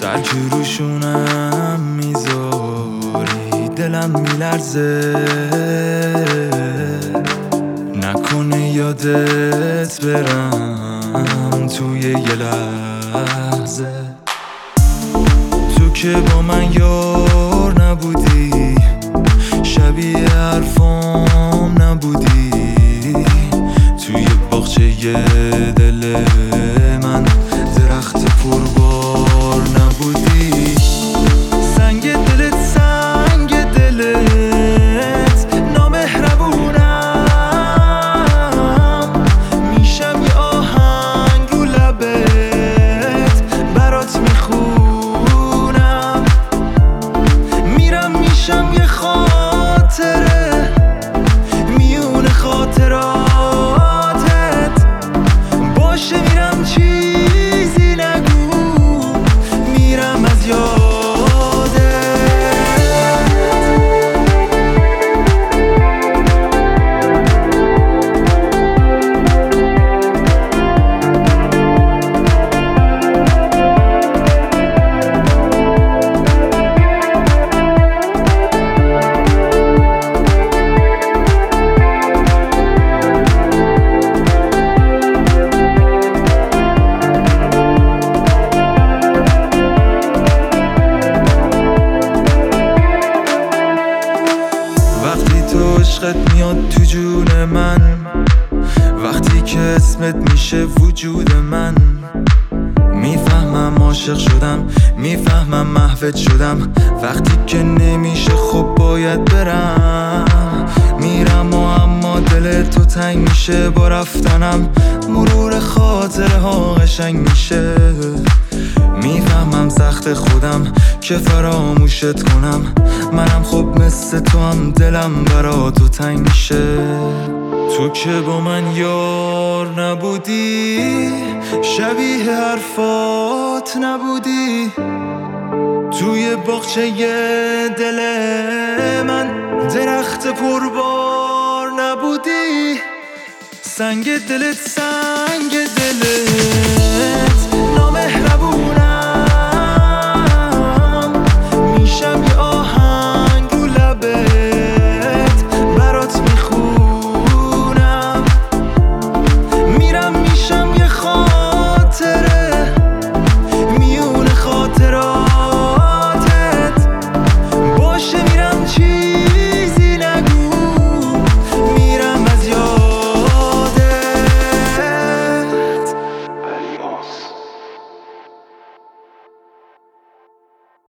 برگ روشونم میذاری دلم میلرزه، نکنه یادت برم توی یه لحظه. تو که با من یار نبودی، شبیه حرفام نبودی، توی باغچه دل من درخت پربار نبودی. سنگ دلت نامهربونم، میشم یه آهنگ رو لبت برات میخونم، میرم میشم یه خاطره میون خاطراتت، باشه میرم چیزی نگو، میرم از یادت. وقتی تو عشقت میاد تو جون من، وقتی که اسمت میشه وجود من، میفهمم عاشق شدم، میفهمم محوت شدم. وقتی که نمیشه خب باید برم، میرم و اما دل تو تنگ میشه با رفتنم، مرور خاطره ها قشنگ میشه. میفهمم سخت خودم که فراموشت کنم، منم خب مثل تو هم دلم برا تو تنگ میشه. تو که با من یار نبودی، شبیه حرفات نبودی، توی باغچه دل من درخت پربار نبودی. سنگ دلت